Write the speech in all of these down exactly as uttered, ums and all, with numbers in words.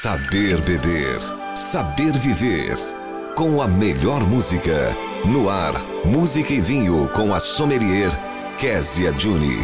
Saber beber, saber viver. Com a melhor música. No ar, música e vinho com a sommelier Kézia Juni.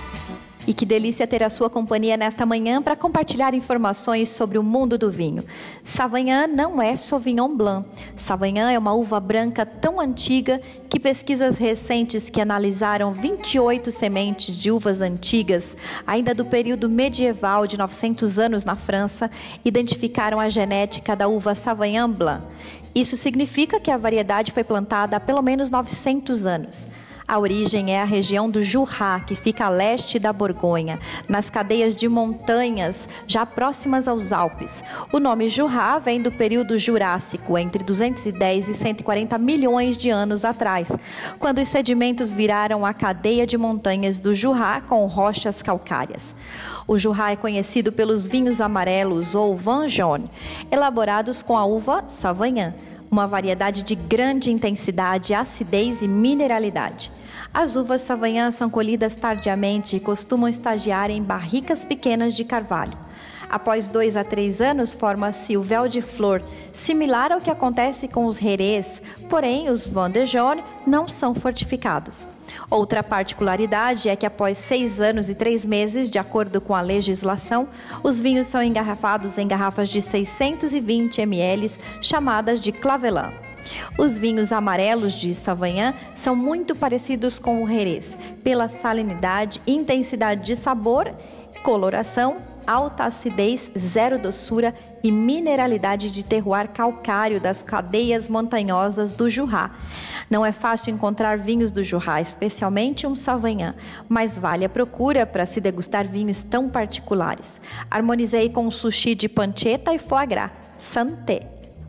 E que delícia ter a sua companhia nesta manhã para compartilhar informações sobre o mundo do vinho. Sauvignon não é Sauvignon Blanc. Sauvignon é uma uva branca tão antiga que pesquisas recentes que analisaram vinte e oito sementes de uvas antigas, ainda do período medieval de novecentos anos na França, identificaram a genética da uva Sauvignon Blanc. Isso significa que a variedade foi plantada há pelo menos novecentos anos. A origem é a região do Jura, que fica a leste da Borgonha, nas cadeias de montanhas já próximas aos Alpes. O nome Jura vem do período Jurássico, entre duzentos e dez e cento e quarenta milhões de anos atrás, quando os sedimentos viraram a cadeia de montanhas do Jura com rochas calcárias. O Jura é conhecido pelos vinhos amarelos ou vin jaune, elaborados com a uva Sauvignon, uma variedade de grande intensidade, acidez e mineralidade. As uvas Sauvignon são colhidas tardiamente e costumam estagiar em barricas pequenas de carvalho. Após dois a três anos, forma-se o véu de flor, similar ao que acontece com os Jerez, porém os vin de jaune não são fortificados. Outra particularidade é que após seis anos e três meses, de acordo com a legislação, os vinhos são engarrafados em garrafas de seiscentos e vinte mililitros, chamadas de clavelin. Os vinhos amarelos de Sauvignon são muito parecidos com o Jerez, pela salinidade, intensidade de sabor, coloração, alta acidez, zero doçura e mineralidade de terroir calcário das cadeias montanhosas do Jura. Não é fácil encontrar vinhos do Jura, especialmente um Sauvignon, mas vale a procura para se degustar vinhos tão particulares. Harmonizei com sushi de pancetta e foie gras. Santé!